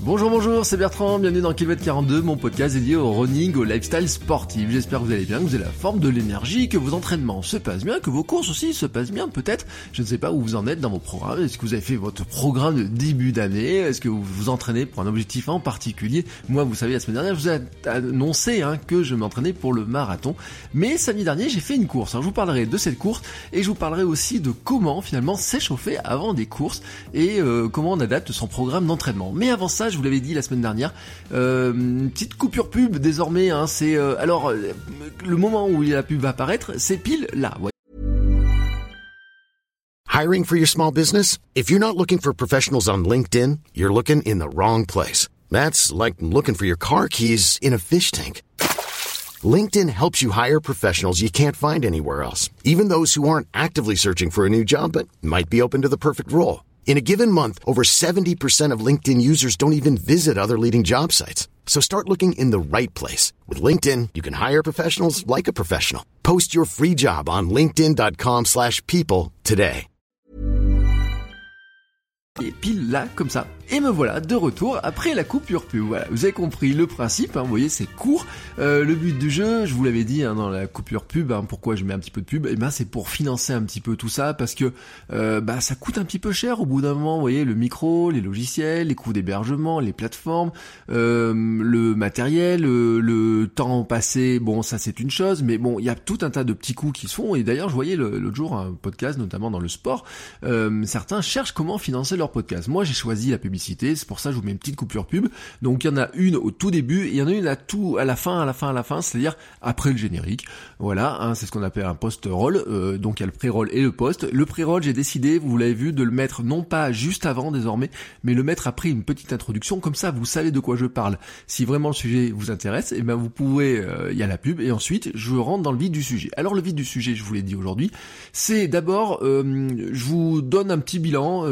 Bonjour, c'est Bertrand, bienvenue dans Kilomètre 42, mon podcast dédié au running, au lifestyle sportif. J'espère que vous allez bien, que vous avez la forme, de l'énergie, que vos entraînements se passent bien, que vos courses aussi se passent bien peut-être. Je ne sais pas où vous en êtes dans vos programmes. Est-ce que vous avez fait votre programme de début d'année? Est-ce que vous vous entraînez pour un objectif en particulier? Moi, vous savez, la semaine dernière, je vous ai annoncé que je m'entraînais pour le marathon. Mais samedi dernier, j'ai fait une course. Alors, je vous parlerai de cette course et je vous parlerai aussi de comment finalement s'échauffer avant des courses et comment on adapte son programme d'entraînement. Mais avant ça, je vous l'avais dit la semaine dernière, une petite coupure pub désormais, c'est le moment où la pub va apparaître, c'est pile là. Ouais. Hiring for your small business? If you're not looking for professionals on LinkedIn, you're looking in the wrong place. That's like looking for your car keys in a fish tank. LinkedIn helps you hire professionals you can't find anywhere else, even those who aren't actively searching for a new job but might be open to the perfect role. In a given month, over 70% of LinkedIn users don't even visit other leading job sites. So start looking in the right place. With LinkedIn, you can hire professionals like a professional. Post your free job on linkedin.com/people today. Et pile là, comme ça. Et me voilà de retour après la coupure pub. Voilà, vous avez compris le principe, vous voyez, c'est court. Le but du jeu, je vous l'avais dit dans la coupure pub, pourquoi je mets un petit peu de pub, c'est pour financer un petit peu tout ça, parce que ça coûte un petit peu cher au bout d'un moment, vous voyez, le micro, les logiciels, les coûts d'hébergement, les plateformes, le matériel, le temps passé, bon ça c'est une chose, mais bon, il y a tout un tas de petits coûts qui se font, et d'ailleurs je voyais l'autre jour un podcast, notamment dans le sport, certains cherchent comment financer leur podcast. Moi j'ai choisi la publicité, c'est pour ça que je vous mets une petite coupure pub. Donc il y en a une au tout début et il y en a une à la fin, c'est-à-dire après le générique. Voilà, c'est ce qu'on appelle un post-roll. Donc il y a le pré-roll et le post. Le pré-roll, j'ai décidé, vous l'avez vu, de le mettre non pas juste avant désormais, mais le mettre après une petite introduction. Comme ça, vous savez de quoi je parle. Si vraiment le sujet vous intéresse, vous pouvez, il y a la pub et ensuite je rentre dans le vif du sujet. Alors le vif du sujet, je vous l'ai dit aujourd'hui, c'est d'abord, je vous donne un petit bilan.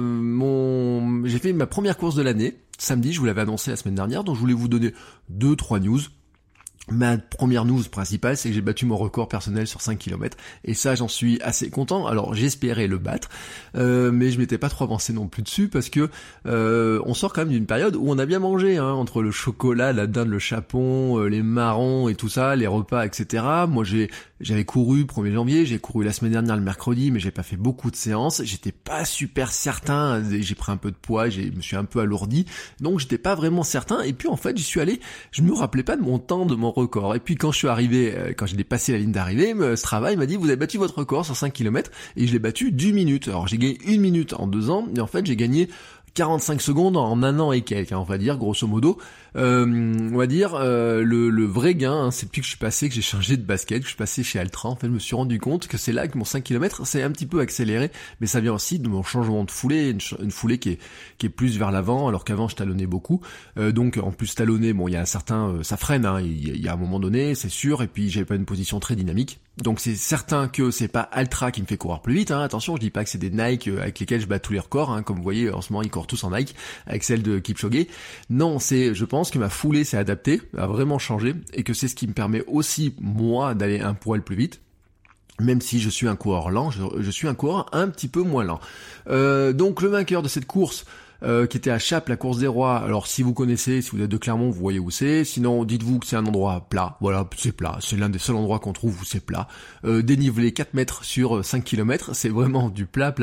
J'ai fait ma première course de l'année, samedi, je vous l'avais annoncé la semaine dernière, donc je voulais vous donner 2-3 news. Ma première news principale, c'est que j'ai battu mon record personnel sur 5 km, et ça j'en suis assez content. Alors j'espérais le battre, mais je m'étais pas trop avancé non plus dessus, parce que on sort quand même d'une période où on a bien mangé, entre le chocolat, la dinde, le chapon, les marrons et tout ça, les repas, etc. Moi j'avais couru 1er janvier, j'ai couru la semaine dernière le mercredi, mais j'ai pas fait beaucoup de séances, j'étais pas super certain, j'ai pris un peu de poids, je me suis un peu alourdi, donc j'étais pas vraiment certain, et puis en fait j'y suis allé, je me rappelais pas de mon temps, de mon record, et puis quand je suis arrivé, quand j'ai dépassé la ligne d'arrivée, Strava il m'a dit vous avez battu votre record sur 5 km, et je l'ai battu d'1 minute, alors j'ai gagné 1 minute en 2 ans, et en fait j'ai gagné 45 secondes en 1 an et quelques, on va dire, grosso modo. Le vrai gain, c'est depuis que je suis passé, que j'ai changé de basket, que je suis passé chez Altra, en fait, je me suis rendu compte que c'est là que mon 5 km s'est un petit peu accéléré, mais ça vient aussi de mon changement de foulée, une foulée qui est plus vers l'avant, alors qu'avant je talonnais beaucoup. Donc, en plus talonner, bon, il y a un certain, ça freine, il y a un moment donné, c'est sûr, et puis j'avais pas une position très dynamique. Donc c'est certain que c'est pas Altra qui me fait courir plus vite, attention, je dis pas que c'est des Nike avec lesquels je bats tous les records, comme vous voyez en ce moment ils courent tous en Nike avec celle de Kipchoge. Non, je pense que ma foulée s'est adaptée, a vraiment changé, et que c'est ce qui me permet aussi moi d'aller un poil plus vite. Même si je suis un coureur lent, je suis un coureur un petit peu moins lent. Donc le vainqueur de cette course, qui était à Chappes, la course des rois. Alors si vous connaissez, si vous êtes de Clermont, vous voyez où c'est. Sinon, dites-vous que c'est un endroit plat. Voilà, c'est plat. C'est l'un des seuls endroits qu'on trouve où c'est plat. Dénivelé 4 mètres sur 5 km. C'est vraiment du plat.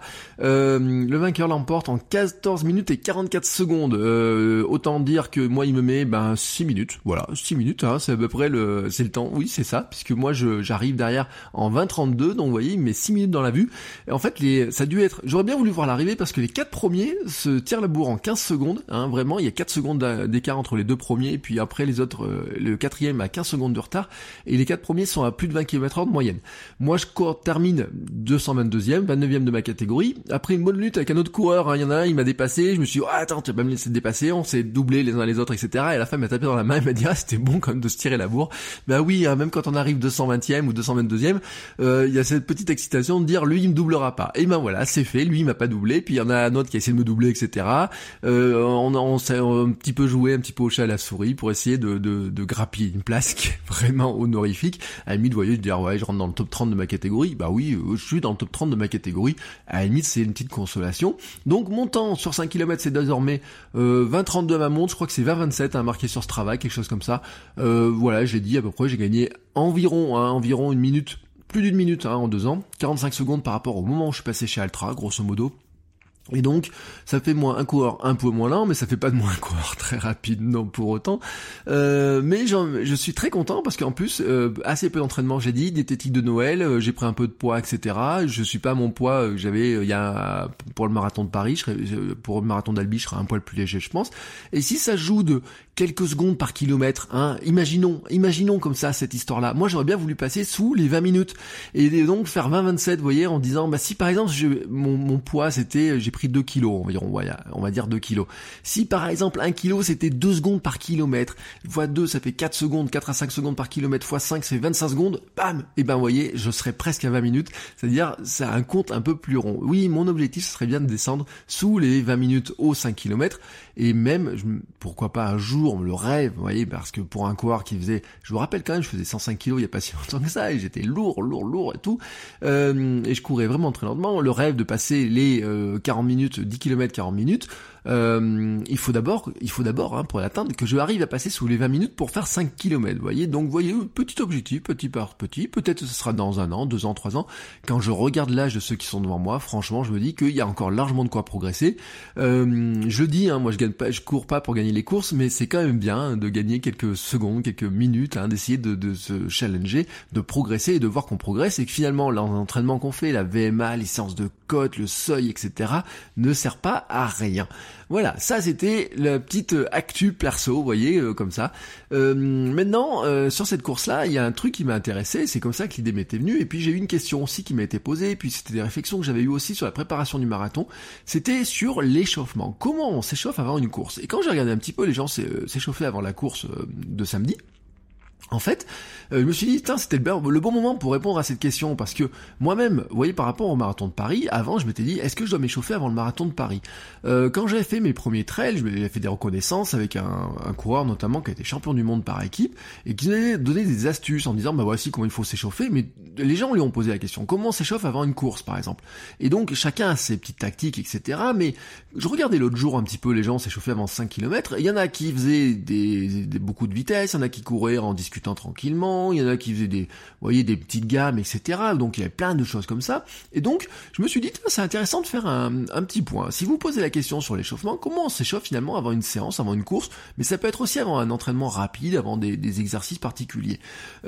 Le vainqueur l'emporte en 14 minutes et 44 secondes. Autant dire que moi, il me met 6 minutes. Voilà, 6 minutes, c'est à peu près c'est le temps. Oui, c'est ça, puisque moi, j'arrive derrière en 20-32. Donc, vous voyez, il me met 6 minutes dans la vue. Et en fait, ça a dû être... J'aurais bien voulu voir l'arrivée, parce que les 4 premiers tire la bourre en 15 secondes, vraiment, il y a 4 secondes d'écart entre les 2 premiers, et puis après les autres, le 4e a 15 secondes de retard, et les 4 premiers sont à plus de 20 km/h de moyenne. Moi, je termine 222e, 29e de ma catégorie, après une bonne lutte avec un autre coureur, il y en a un, il m'a dépassé, je me suis dit, attends, tu vas pas me laisser te dépasser, on s'est doublé les uns les autres, etc., et à la fin, il m'a tapé dans la main, il m'a dit, c'était bon quand même de se tirer la bourre. Oui, même quand on arrive 220e ou 222e, il y a cette petite excitation de dire, lui, il me doublera pas. Et voilà, c'est fait, lui, il m'a pas doublé, puis il y en a un autre qui a essayé de me doubler, etc., etc. On s'est un petit peu joué, un petit peu au chat à la souris pour essayer de grappiller une place qui est vraiment honorifique. À la limite, vous voyez, je dire ouais, je rentre dans le top 30 de ma catégorie. Bah oui, je suis dans le top 30 de ma catégorie. À la limite, c'est une petite consolation. Donc mon temps sur 5 km, c'est désormais 20-32 à ma montre. Je crois que c'est 20-27 marqué sur Strava, quelque chose comme ça. Voilà, j'ai dit à peu près, j'ai gagné environ une minute, plus d'une minute en 2 ans, 45 secondes par rapport au moment où je suis passé chez Altra, grosso modo. Et donc, ça fait moi un coureur un peu moins lent, mais ça fait pas de moi un coureur très rapide, non, pour autant. Mais je suis très content parce qu'en plus, assez peu d'entraînement, j'ai dit, diététique de Noël, j'ai pris un peu de poids, etc. Je suis pas à mon poids que j'avais pour le marathon de Paris, pour le marathon d'Albi, je serai un poil plus léger, je pense. Et si ça joue de quelques secondes par kilomètre, imaginons comme ça cette histoire-là. Moi, j'aurais bien voulu passer sous les 20 minutes et donc faire 20-27, vous voyez, en disant, bah si par exemple mon poids c'était, j'ai pris 2 kilos environ, on va dire 2 kilos. Si par exemple 1 kilo c'était 2 secondes par kilomètre, fois 2 ça fait 4 secondes, 4 à 5 secondes par kilomètre, fois 5 ça fait 25 secondes, bam, et ben vous voyez, je serais presque à 20 minutes, c'est-à-dire c'est un compte un peu plus rond. Oui, mon objectif ce serait bien de descendre sous les 20 minutes aux 5 km, et même, pourquoi pas un jour, le rêve, vous voyez, parce que pour un coureur qui faisait, je vous rappelle quand même, je faisais 105 kilos il y a pas si longtemps que ça, et j'étais lourd et tout, et je courais vraiment très lentement, le rêve de passer les 40 minutes, 10 km 40 minutes, il faut d'abord pour l'atteindre que je arrive à passer sous les 20 minutes pour faire 5 km, vous voyez, donc vous voyez, petit objectif, petit par petit, peut-être ce sera dans 1 an, 2 ans, 3 ans, quand je regarde l'âge de ceux qui sont devant moi, franchement je me dis qu'il y a encore largement de quoi progresser. Je dis, moi je cours pas pour gagner les courses, mais c'est quand même bien de gagner quelques secondes, quelques minutes, d'essayer de se challenger, de progresser et de voir qu'on progresse, et que finalement l'entraînement qu'on fait, la VMA, les séances de côte, le seuil, etc. ne sert pas à rien. Voilà, ça c'était la petite actu perso, vous voyez, comme ça. Maintenant, sur cette course-là, il y a un truc qui m'a intéressé, c'est comme ça que l'idée m'était venue, et puis j'ai eu une question aussi qui m'a été posée, et puis c'était des réflexions que j'avais eues aussi sur la préparation du marathon, c'était sur l'échauffement. Comment on s'échauffe avant une course? Et quand j'ai regardé un petit peu les gens s'échauffer avant la course de samedi, en fait, je me suis dit, c'était le bon moment pour répondre à cette question, parce que moi-même, vous voyez, par rapport au marathon de Paris, avant, je m'étais dit, est-ce que je dois m'échauffer avant le marathon de Paris? Quand j'avais fait mes premiers trails, j'avais fait des reconnaissances avec un coureur notamment qui a été champion du monde par équipe, et qui nous avait donné des astuces en disant, bah voici comment il faut s'échauffer, mais les gens lui ont posé la question, comment on s'échauffe avant une course, par exemple? Et donc, chacun a ses petites tactiques, etc., mais je regardais l'autre jour un petit peu les gens s'échauffer avant 5 km, il y en a qui faisaient beaucoup de vitesse, il y en a qui couraient en discutant tranquillement, il y en a qui faisaient des petites gammes, etc. Donc il y avait plein de choses comme ça. Et donc je me suis dit, c'est intéressant de faire un petit point. Si vous posez la question sur l'échauffement, comment on s'échauffe finalement avant une séance, avant une course, mais ça peut être aussi avant un entraînement rapide, avant des exercices particuliers.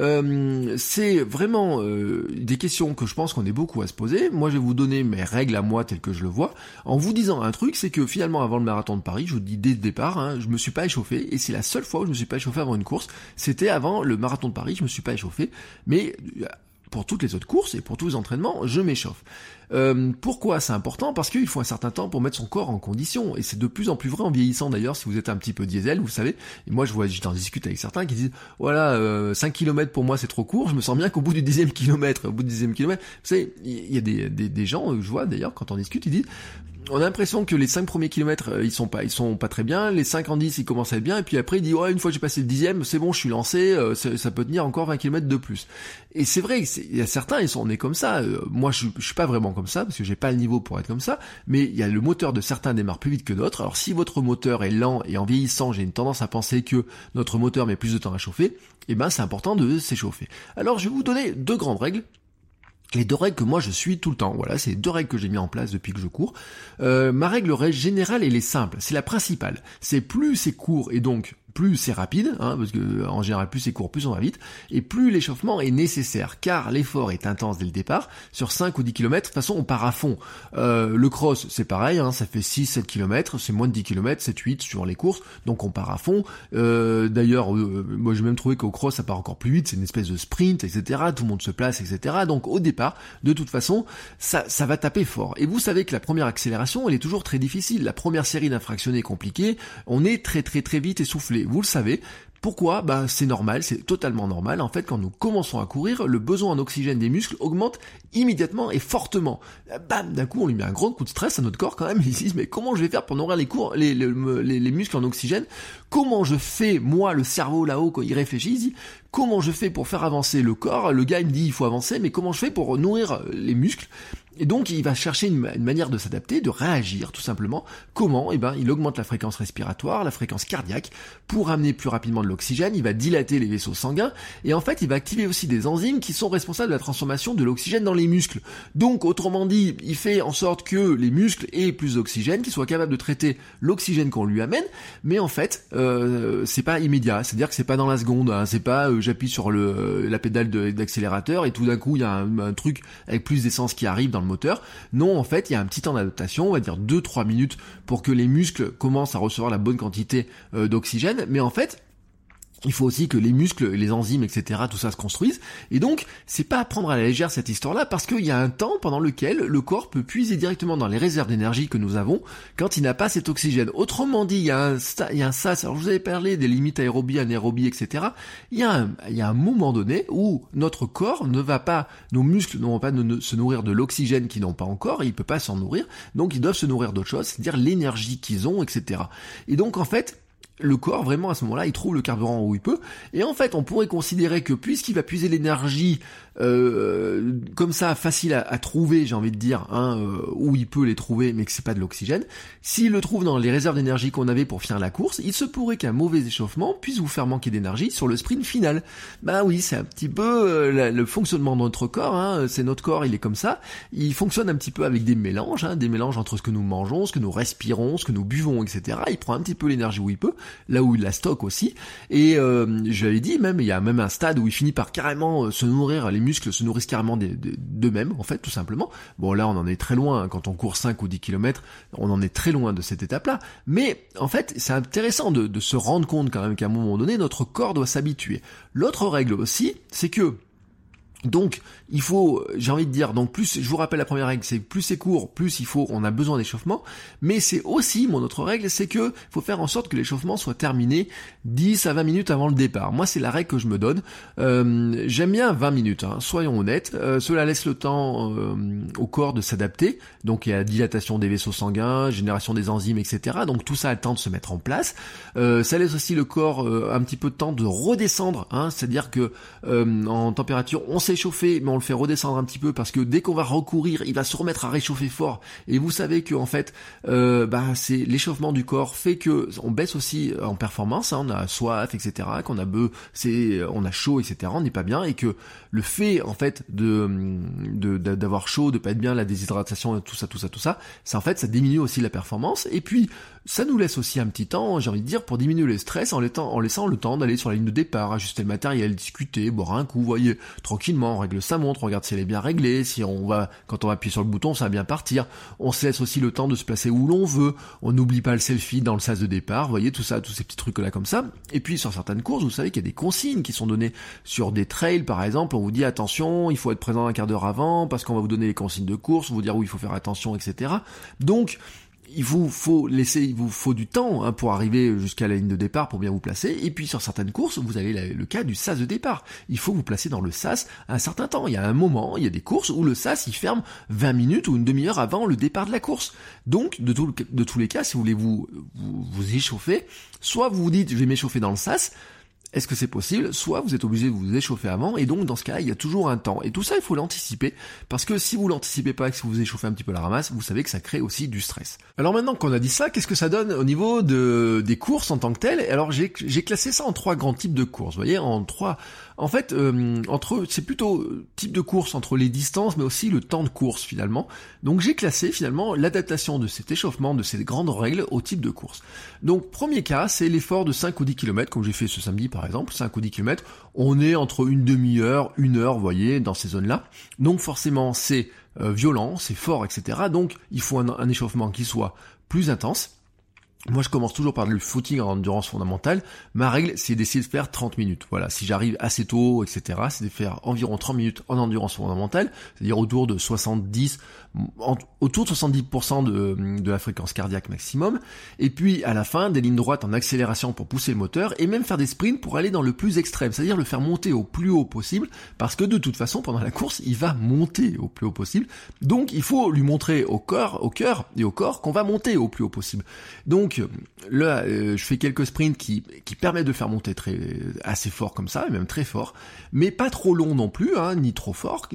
C'est vraiment des questions que je pense qu'on est beaucoup à se poser. Moi je vais vous donner mes règles à moi telles que je le vois, en vous disant un truc, c'est que finalement avant le marathon de Paris, je vous dis dès le départ, je me suis pas échauffé, et c'est la seule fois où je me suis pas échauffé avant une course, c'était avant le marathon de Paris, je me suis pas échauffé, mais pour toutes les autres courses et pour tous les entraînements, je m'échauffe. Pourquoi c'est important? Parce qu'il faut un certain temps pour mettre son corps en condition, et c'est de plus en plus vrai en vieillissant d'ailleurs. Si vous êtes un petit peu diesel, vous savez, et moi j'en discute avec certains qui disent, voilà, 5 km pour moi c'est trop court, je me sens bien qu'au bout du 10e kilomètre, vous savez, il y a des gens, je vois d'ailleurs quand on discute, ils disent, on a l'impression que les 5 premiers kilomètres, ils sont pas très bien, les 5 en 10, ils commencent à être bien, et puis après, il dit, ouais, une fois que j'ai passé le 10e, c'est bon, je suis lancé, ça peut tenir encore 20 kilomètres de plus. Et c'est vrai, il y a certains, ils sont nés comme ça, moi, je suis pas vraiment comme ça, parce que j'ai pas le niveau pour être comme ça, mais il y a le moteur de certains démarre plus vite que d'autres. Alors, si votre moteur est lent, et en vieillissant, j'ai une tendance à penser que notre moteur met plus de temps à chauffer, et ben, c'est important de s'échauffer. Alors, je vais vous donner 2 grandes règles. Les 2 règles que moi je suis tout le temps, voilà, c'est 2 règles que j'ai mis en place depuis que je cours. Ma règle générale, elle est simple, c'est la principale. C'est plus c'est court et donc plus c'est rapide, parce que en général plus c'est court, plus on va vite, et plus l'échauffement est nécessaire, car l'effort est intense dès le départ. Sur 5 ou 10 km, de toute façon on part à fond. Le cross c'est pareil, ça fait 6-7 km, c'est moins de 10 km, 7-8 suivant les courses, donc on part à fond. D'ailleurs, moi j'ai même trouvé qu'au cross ça part encore plus vite, c'est une espèce de sprint, etc. Tout le monde se place, etc. Donc au départ, de toute façon, ça va taper fort. Et vous savez que la première accélération, elle est toujours très difficile. La première série d'infractionnés est compliquée, on est très très très vite essoufflé. Vous le savez, Pourquoi ? C'est normal, c'est totalement normal. En fait, quand nous commençons à courir, le besoin en oxygène des muscles augmente immédiatement et fortement. Bam, d'un coup, on lui met un grand coup de stress à notre corps quand même. Ils se disent, mais comment je vais faire pour nourrir les muscles en oxygène ? Comment je fais, moi, le cerveau là-haut, quand il réfléchit, il dit, comment je fais pour faire avancer le corps ? Le gars, il me dit, il faut avancer, mais comment je fais pour nourrir les muscles ? Et donc, il va chercher une manière de s'adapter, de réagir, tout simplement. Comment ? Il augmente la fréquence respiratoire, la fréquence cardiaque, pour amener plus rapidement de l'oxygène, il va dilater les vaisseaux sanguins, et en fait, il va activer aussi des enzymes qui sont responsables de la transformation de l'oxygène dans les muscles. Donc, autrement dit, il fait en sorte que les muscles aient plus d'oxygène, qu'ils soient capables de traiter l'oxygène qu'on lui amène, mais en fait, c'est pas immédiat, c'est-à-dire que c'est pas dans la seconde, hein, c'est pas j'appuie sur la pédale d'accélérateur, et tout d'un coup, il y a un truc avec plus d'essence qui arrive dans le moteur. Non, en fait, il y a un petit temps d'adaptation, on va dire 2-3 minutes pour que les muscles commencent à recevoir la bonne quantité d'oxygène, mais en fait, il faut aussi que les muscles, les enzymes, etc., tout ça se construise. Et donc, c'est pas à prendre à la légère cette histoire-là, parce qu'il y a un temps pendant lequel le corps peut puiser directement dans les réserves d'énergie que nous avons quand il n'a pas cet oxygène. Autrement dit, il y a un sas. Alors, je vous avais parlé des limites aérobie, anaérobie, etc. Il y a un moment donné où notre corps nos muscles ne vont pas se nourrir de l'oxygène qu'ils n'ont pas encore, et il peut pas s'en nourrir. Donc, ils doivent se nourrir d'autre chose, c'est-à-dire l'énergie qu'ils ont, etc. Et donc, en fait, le corps, vraiment, à ce moment-là, il trouve le carburant où il peut. Et en fait, on pourrait considérer que puisqu'il va puiser l'énergie comme ça, facile à trouver, j'ai envie de dire, où il peut les trouver, mais que c'est pas de l'oxygène, s'il le trouve dans les réserves d'énergie qu'on avait pour finir la course, il se pourrait qu'un mauvais échauffement puisse vous faire manquer d'énergie sur le sprint final. Oui, c'est un petit peu le fonctionnement de notre corps, c'est notre corps, il est comme ça. Il fonctionne un petit peu avec des mélanges entre ce que nous mangeons, ce que nous respirons, ce que nous buvons, etc. Il prend un petit peu l'énergie où il peut, là où il la stocke aussi. Et je l'avais dit, il y a même un stade où il finit par carrément se nourrir, les muscles se nourrissent carrément d'eux-mêmes, en fait, tout simplement. Bon, là, on en est très loin, quand on court 5 ou 10 km, on en est très loin de cette étape-là. Mais, en fait, c'est intéressant de se rendre compte quand même qu'à un moment donné, notre corps doit s'habituer. L'autre règle aussi, c'est que donc, il faut, j'ai envie de dire, donc plus, je vous rappelle la première règle, c'est plus c'est court, plus on a besoin d'échauffement, mais c'est aussi, mon autre règle, c'est que faut faire en sorte que l'échauffement soit terminé 10 à 20 minutes avant le départ. Moi, c'est la règle que je me donne. J'aime bien 20 minutes, soyons honnêtes. Cela laisse le temps au corps de s'adapter, donc il y a dilatation des vaisseaux sanguins, génération des enzymes, etc. Donc tout ça a le temps de se mettre en place. Ça laisse aussi le corps un petit peu de temps de redescendre, c'est-à-dire que en température, on s'est chauffé, mais on le fait redescendre un petit peu parce que dès qu'on va recourir, il va se remettre à réchauffer fort. Et vous savez que en fait, c'est l'échauffement du corps fait que on baisse aussi en performance. On a soif, etc. Qu'on a on a chaud, etc. On n'est pas bien et que le fait en fait d'avoir chaud, de pas être bien, la déshydratation, tout ça, ça en fait ça diminue aussi la performance. Et puis ça nous laisse aussi un petit temps, j'ai envie de dire, pour diminuer le stress en laissant le temps d'aller sur la ligne de départ, ajuster le matériel, discuter, boire un coup, vous voyez, tranquillement, on règle sa montre, on regarde si elle est bien réglée, quand on va appuyer sur le bouton, ça va bien partir. On se laisse aussi le temps de se placer où l'on veut, on n'oublie pas le selfie dans le sas de départ, vous voyez, tout ça, tous ces petits trucs là comme ça. Et puis sur certaines courses, vous savez qu'il y a des consignes qui sont données sur des trails, par exemple, on vous dit attention, il faut être présent un quart d'heure avant, parce qu'on va vous donner les consignes de course, vous dire où il faut faire attention, etc. Donc, il vous faut du temps pour arriver jusqu'à la ligne de départ pour bien vous placer. Et puis sur certaines courses, vous avez le cas du sas de départ. Il faut vous placer dans le sas à un certain temps. Il y a un moment, il y a des courses où le sas il ferme 20 minutes ou une demi-heure avant le départ de la course. Donc de tous les cas, si vous voulez vous échauffer, soit vous vous dites je vais m'échauffer dans le sas. Est-ce que c'est possible? Soit vous êtes obligé de vous échauffer avant, et donc dans ce cas-là, il y a toujours un temps. Et tout ça, il faut l'anticiper, parce que si vous l'anticipez pas et que si vous vous échauffez un petit peu la ramasse, vous savez que ça crée aussi du stress. Alors maintenant qu'on a dit ça, qu'est-ce que ça donne au niveau des courses en tant que telles? Alors j'ai classé ça en 3 grands types de courses, vous voyez, c'est plutôt type de course entre les distances, mais aussi le temps de course finalement. Donc j'ai classé finalement l'adaptation de cet échauffement, de ces grandes règles au type de course. Donc premier cas, c'est l'effort de 5 ou 10 km, comme j'ai fait ce samedi par exemple, 5 ou 10 km, on est entre une demi-heure, 1 heure, vous voyez, dans ces zones-là. Donc forcément, c'est violent, c'est fort, etc. Donc il faut un échauffement qui soit plus intense. Moi, je commence toujours par le footing en endurance fondamentale. Ma règle, c'est d'essayer de faire 30 minutes. Voilà, si j'arrive assez tôt, etc., c'est de faire environ 30 minutes en endurance fondamentale, c'est-à-dire autour de 70% de la fréquence cardiaque maximum. Et puis, à la fin, des lignes droites en accélération pour pousser le moteur, et même faire des sprints pour aller dans le plus extrême, c'est-à-dire le faire monter au plus haut possible, parce que de toute façon, pendant la course, il va monter au plus haut possible. Donc, il faut lui montrer au cœur et au corps qu'on va monter au plus haut possible. Donc, là, je fais quelques sprints qui permettent de faire monter assez fort comme ça, et même très fort, mais pas trop long non plus, hein, ni trop fort.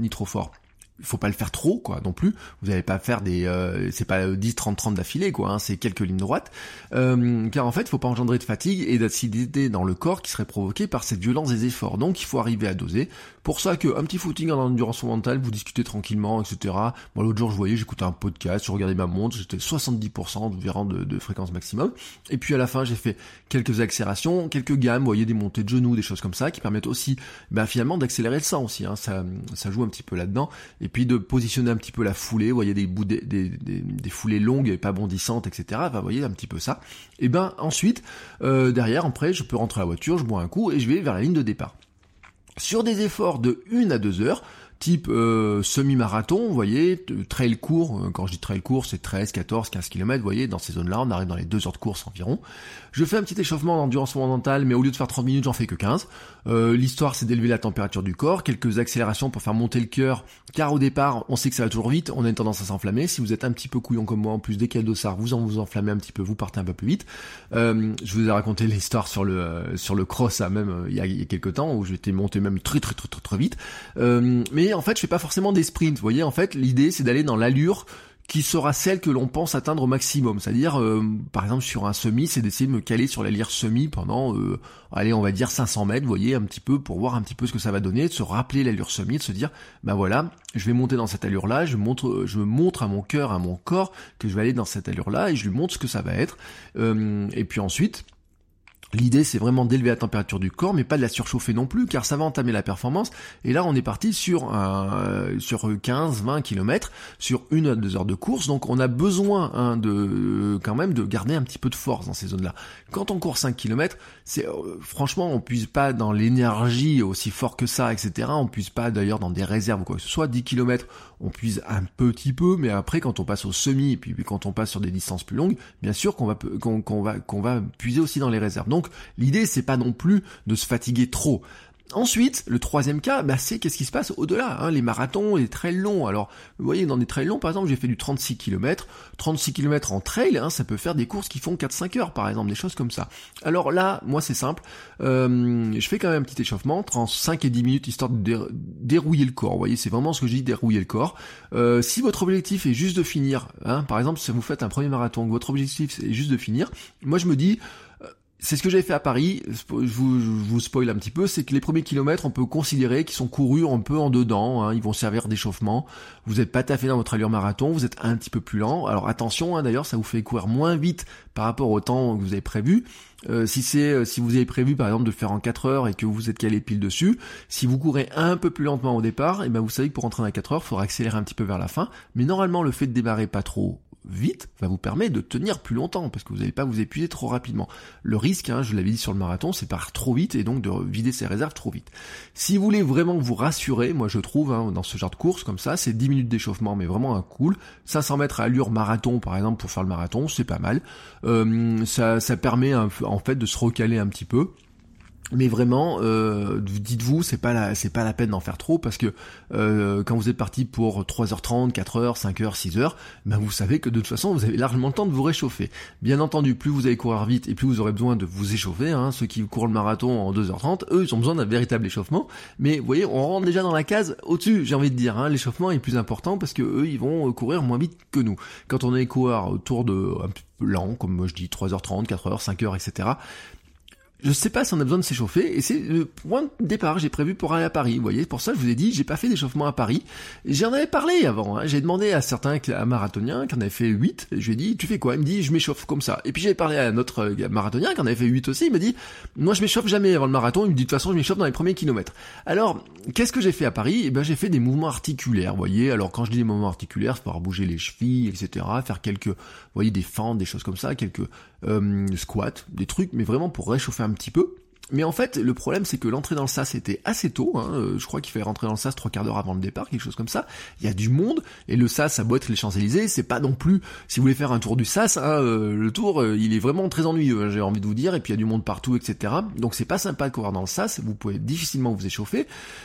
Il faut pas le faire trop, quoi, non plus. Vous n'allez pas faire c'est pas 10-30-30 d'affilée, quoi, hein, c'est quelques lignes droites. Car en fait, il faut pas engendrer de fatigue et d'acidité dans le corps qui serait provoquée par cette violence des efforts. Donc, il faut arriver à doser. Pour ça un petit footing en endurance fondamentale, vous discutez tranquillement, etc. Moi, l'autre jour, j'écoutais un podcast, je regardais ma montre, j'étais 70% environ de fréquence maximum. Et puis, à la fin, j'ai fait quelques accélérations, quelques gammes, des montées de genoux, des choses comme ça, qui permettent aussi, finalement, d'accélérer le sang aussi, hein. Ça joue un petit peu là-dedans. Et puis de positionner un petit peu la foulée, des foulées longues et pas bondissantes, etc. Un petit peu ça. Et ensuite, derrière, après, je peux rentrer à la voiture, je bois un coup et je vais vers la ligne de départ. Sur des efforts de 1 à 2 heures, type semi-marathon, vous voyez, trail court, quand je dis trail court, c'est 13, 14, 15 km, vous voyez, dans ces zones-là, on arrive dans les 2 heures de course environ. Je fais un petit échauffement d'endurance fondamentale, mais au lieu de faire 30 minutes, j'en fais que 15. L'histoire, c'est d'élever la température du corps, quelques accélérations pour faire monter le cœur, car au départ, on sait que ça va toujours vite, on a une tendance à s'enflammer. Si vous êtes un petit peu couillon comme moi, en plus, dès qu'il y a le dossard, vous enflammez un petit peu, vous partez un peu plus vite. Je vous ai raconté l'histoire sur le cross, même, il y a quelques temps, où j'étais monté même très vite. Mais en fait, je fais pas forcément des sprints. Vous voyez, en fait, l'idée, c'est d'aller dans l'allure qui sera celle que l'on pense atteindre au maximum. C'est-à-dire, par exemple, sur un semi, c'est d'essayer de me caler sur l'allure semi pendant, on va dire 500 mètres, vous voyez, un petit peu, pour voir un petit peu ce que ça va donner, de se rappeler l'allure semi, de se dire, voilà, je vais monter dans cette allure-là, je montre à mon cœur, à mon corps, que je vais aller dans cette allure-là, et je lui montre ce que ça va être. Et puis ensuite, l'idée, c'est vraiment d'élever la température du corps, mais pas de la surchauffer non plus, car ça va entamer la performance. Et là, on est parti sur 15-20 km, sur 1 à 2 heures de course. Donc, on a besoin quand même de garder un petit peu de force dans ces zones-là. Quand on court 5 km, franchement, on puise pas dans l'énergie aussi fort que ça, etc. On puise pas d'ailleurs dans des réserves ou quoi que ce soit. 10 km, on puise un petit peu, mais après, quand on passe au semi, et puis quand on passe sur des distances plus longues, bien sûr qu'on va puiser aussi dans les réserves. Donc, l'idée, c'est pas non plus de se fatiguer trop. Ensuite, le troisième cas, c'est qu'est-ce qui se passe au-delà, hein, les marathons et les trails longs. Alors, vous voyez, dans des trails longs, par exemple, j'ai fait du 36 km. 36 km en trail, hein, ça peut faire des courses qui font 4-5 heures, par exemple, des choses comme ça. Alors là, moi, c'est simple. Je fais quand même un petit échauffement, entre 5 et 10 minutes, histoire de dérouiller le corps. Vous voyez, c'est vraiment ce que je dis, dérouiller le corps. Si votre objectif est juste de finir, hein, par exemple, si vous faites un premier marathon, votre objectif est juste de finir, moi, je me dis... C'est ce que j'avais fait à Paris, je vous spoil un petit peu, c'est que les premiers kilomètres, on peut considérer qu'ils sont courus un peu en dedans, hein, ils vont servir d'échauffement, vous n'êtes pas taffé dans votre allure marathon, vous êtes un petit peu plus lent, alors attention, hein, d'ailleurs, ça vous fait courir moins vite par rapport au temps que vous avez prévu. Si vous avez prévu par exemple de le faire en 4 heures et que vous êtes calé pile dessus, si vous courez un peu plus lentement au départ, vous savez que pour rentrer dans les 4 heures, il faudra accélérer un petit peu vers la fin, mais normalement le fait de démarrer pas trop vite va vous permettre de tenir plus longtemps parce que vous n'allez pas vous épuiser trop rapidement. Le risque, hein, je l'avais dit sur le marathon, c'est par trop vite et donc de vider ses réserves trop vite. Si vous voulez vraiment vous rassurer, moi je trouve, hein, dans ce genre de course comme ça, c'est 10 minutes d'échauffement mais vraiment un cool. 500 mètres à allure marathon par exemple pour faire le marathon, c'est pas mal. Ça permet en fait de se recaler un petit peu. Mais vraiment, dites-vous, c'est pas la peine d'en faire trop parce que quand vous êtes parti pour 3h30, 4h, 5h, 6h, vous savez que de toute façon, vous avez largement le temps de vous réchauffer. Bien entendu, plus vous allez courir vite et plus vous aurez besoin de vous échauffer, hein. Ceux qui courent le marathon en 2h30, eux, ils ont besoin d'un véritable échauffement. Mais vous voyez, on rentre déjà dans la case au-dessus, j'ai envie de dire, hein. L'échauffement est plus important parce que eux, ils vont courir moins vite que nous. Quand on est coureur autour de un peu lent, comme moi je dis 3h30, 4h, 5h, etc., Je sais pas si on a besoin de s'échauffer, et c'est le point de départ que j'ai prévu pour aller à Paris. Vous voyez, pour ça je vous ai dit, j'ai pas fait d'échauffement à Paris. J'en avais parlé avant, hein. J'ai demandé à certains marathoniens qui en avaient fait 8, et je lui ai dit, tu fais quoi? Il me dit, je m'échauffe comme ça. Et puis j'ai parlé à un autre marathonien qui en avait fait 8 aussi, il m'a dit, moi je m'échauffe jamais avant le marathon, il me dit, de toute façon je m'échauffe dans les premiers kilomètres. Alors, qu'est-ce que j'ai fait à Paris? Eh ben j'ai fait des mouvements articulaires, vous voyez. Alors quand je dis des mouvements articulaires, c'est pouvoir bouger les chevilles, etc., faire quelques, vous voyez, des fentes, des choses comme ça, quelques squats, des trucs, mais vraiment pour réchauffer un petit peu. Mais en fait, le problème, c'est que l'entrée dans le sas était assez tôt, hein. Je crois qu'il fallait rentrer dans le sas 3/4 d'heure avant le départ, quelque chose comme ça. Il y a du monde, et le sas, ça doit être les Champs-Élysées, c'est pas non plus, si vous voulez faire un tour du sas, hein, le tour, il est vraiment très ennuyeux, hein, j'ai envie de vous dire, et puis il y a du monde partout, etc. Donc c'est pas sympa de courir dans le sas, vous pouvez difficilement vous échauffer.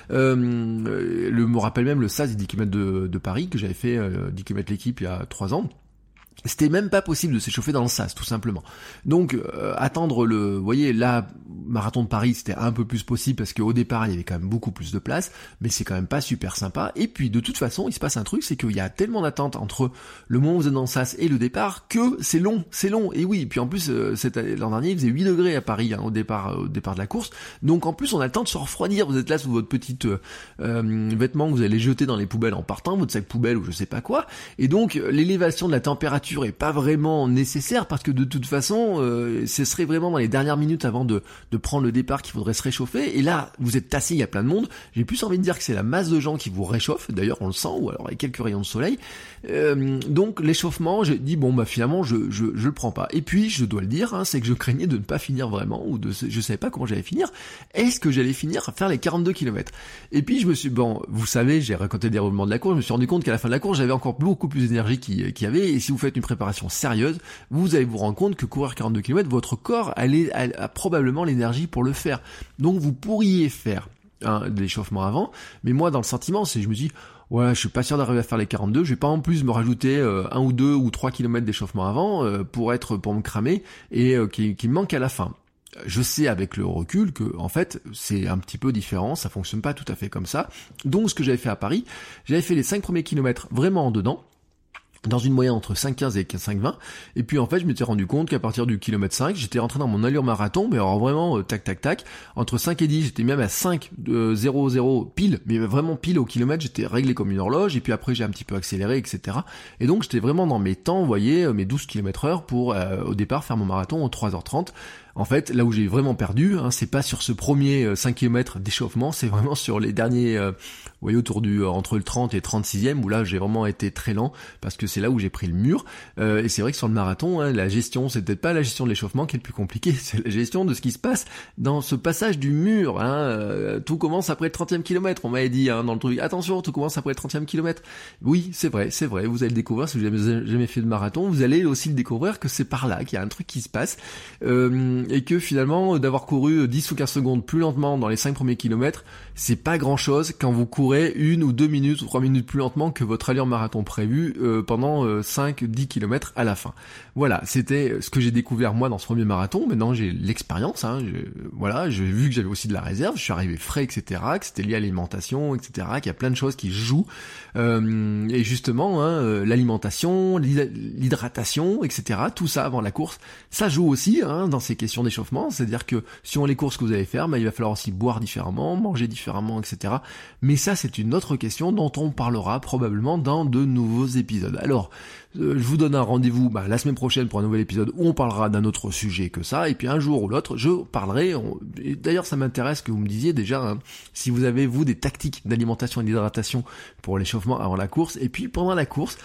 Me rappelle même le sas des 10 km de Paris, que j'avais fait 10 km l'équipe il y a 3 ans. C'était même pas possible de s'échauffer dans le sas, tout simplement. Donc, attendre vous voyez, là, marathon de Paris, c'était un peu plus possible parce qu'au départ, il y avait quand même beaucoup plus de place, mais c'est quand même pas super sympa. Et puis, de toute façon, il se passe un truc, c'est qu'il y a tellement d'attente entre le moment où vous êtes dans le sas et le départ que c'est long. Et oui, puis en plus, l'an dernier, il faisait 8 degrés à Paris, hein, au départ de la course. Donc, en plus, on a le temps de se refroidir. Vous êtes là sous votre petite vêtement que vous allez jeter dans les poubelles en partant, votre sac poubelle ou je sais pas quoi. Et donc, l'élévation de la température est pas vraiment nécessaire parce que de toute façon ce serait vraiment dans les dernières minutes avant de prendre le départ qu'il faudrait se réchauffer, et là vous êtes tassé, il y a plein de monde, j'ai plus envie de dire que c'est la masse de gens qui vous réchauffe, d'ailleurs on le sent, ou alors avec quelques rayons de soleil, donc l'échauffement, j'ai dit bon bah finalement je le prends pas, et puis je dois le dire, hein, c'est que je craignais de ne pas finir vraiment, ou je savais pas comment j'allais finir, est-ce que j'allais finir à faire les 42 km, et puis je me suis, bon vous savez, j'ai raconté le déroulement de la course, je me suis rendu compte qu'à la fin de la course j'avais encore beaucoup plus d'énergie qu'il y avait, et si vous faites une préparation sérieuse, vous allez vous rendre compte que courir 42 km, votre corps a probablement l'énergie pour le faire. Donc vous pourriez faire de l'échauffement avant, mais moi dans le sentiment, je me dis, ouais, je suis pas sûr d'arriver à faire les 42, je vais pas en plus me rajouter 1 ou 2 ou 3 km d'échauffement avant pour me cramer et qui me manque à la fin. Je sais avec le recul que en fait c'est un petit peu différent, ça fonctionne pas tout à fait comme ça. Donc ce que j'avais fait à Paris, j'avais fait les 5 premiers kilomètres vraiment en dedans, dans une moyenne entre 5,15 et 5,20, et puis en fait je m'étais rendu compte qu'à partir du kilomètre 5, j'étais rentré dans mon allure marathon, mais alors vraiment tac, entre 5 et 10, j'étais même à 5,00 pile, mais vraiment pile au kilomètre, j'étais réglé comme une horloge, et puis après j'ai un petit peu accéléré, etc. Et donc j'étais vraiment dans mes temps, vous voyez, mes 12 km/h pour au départ faire mon marathon en 3h30. En fait, là où j'ai vraiment perdu, hein, c'est pas sur ce premier 5 km d'échauffement, c'est vraiment sur les derniers, vous voyez, autour entre le 30 et 36e, où là j'ai vraiment été très lent, parce que c'est là où j'ai pris le mur, et c'est vrai que sur le marathon, hein, la gestion, c'est peut-être pas la gestion de l'échauffement qui est le plus compliqué, c'est la gestion de ce qui se passe dans ce passage du mur, hein, tout commence après le 30e kilomètre, on m'avait dit, hein, dans le truc, attention, tout commence après le 30e kilomètre. Oui, c'est vrai, vous allez le découvrir, si vous n'avez jamais fait de marathon, vous allez aussi le découvrir que c'est par là qu'il y a un truc qui se passe, et que finalement d'avoir couru 10 ou 15 secondes plus lentement dans les 5 premiers kilomètres, c'est pas grand chose quand vous courez 1 ou 2 minutes ou 3 minutes plus lentement que votre allure marathon prévue pendant 5-10 kilomètres à la fin. Voilà, c'était ce que j'ai découvert moi dans ce premier marathon. Maintenant j'ai l'expérience, hein, j'ai vu que j'avais aussi de la réserve, je suis arrivé frais, etc., que c'était lié à l'alimentation, etc., qu'il y a plein de choses qui jouent, et justement hein, l'alimentation, l'hydratation, etc., tout ça avant la course, ça joue aussi hein, dans ces questions d'échauffement, c'est-à-dire que suivant les courses que vous allez faire, il va falloir aussi boire différemment, manger différemment, etc. Mais ça, c'est une autre question dont on parlera probablement dans de nouveaux épisodes. Alors, je vous donne un rendez-vous la semaine prochaine pour un nouvel épisode où on parlera d'un autre sujet que ça, et puis un jour ou l'autre, je parlerai, et d'ailleurs ça m'intéresse que vous me disiez déjà, hein, si vous avez, vous, des tactiques d'alimentation et d'hydratation pour l'échauffement avant la course, et puis pendant la course,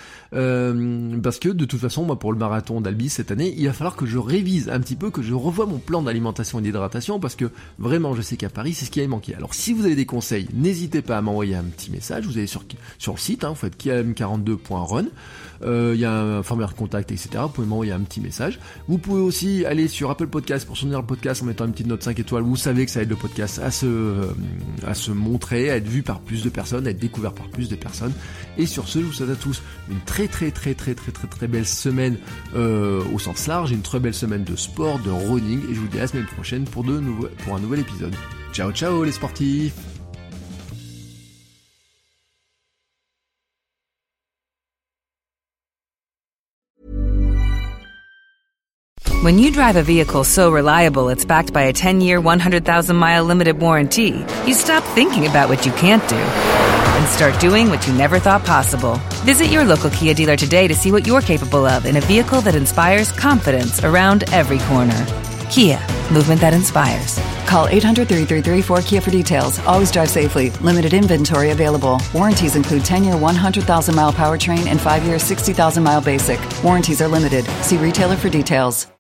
parce que de toute façon, moi pour le marathon d'Albi cette année, il va falloir que je révise un petit peu, que je revoie mon plan d'alimentation et d'hydratation, parce que vraiment je sais qu'à Paris c'est ce qui avait manqué. Alors si vous avez des conseils, n'hésitez pas à m'envoyer un petit message, vous allez sur le site, hein, vous faites kiam42.run, il y a un formulaire de contact, etc. Vous pouvez m'envoyer un petit message. Vous pouvez aussi aller sur Apple Podcast pour soutenir le podcast en mettant une petite note 5 étoiles. Vous savez que ça aide le podcast à se montrer, à être vu par plus de personnes, à être découvert par plus de personnes. Et sur ce, je vous souhaite à tous une très belle semaine au sens large, une très belle semaine de sport, de running, et je vous dis à la semaine prochaine pour un nouvel épisode. Ciao les sportifs. When you drive a vehicle so reliable it's backed by a 10-year, 100,000-mile limited warranty, you stop thinking about what you can't do and start doing what you never thought possible. Visit your local Kia dealer today to see what you're capable of in a vehicle that inspires confidence around every corner. Kia, movement that inspires. Call 800-333-4KIA for details. Always drive safely. Limited inventory available. Warranties include 10-year 100,000-mile powertrain and 5-year 60,000-mile basic. Warranties are limited. See retailer for details.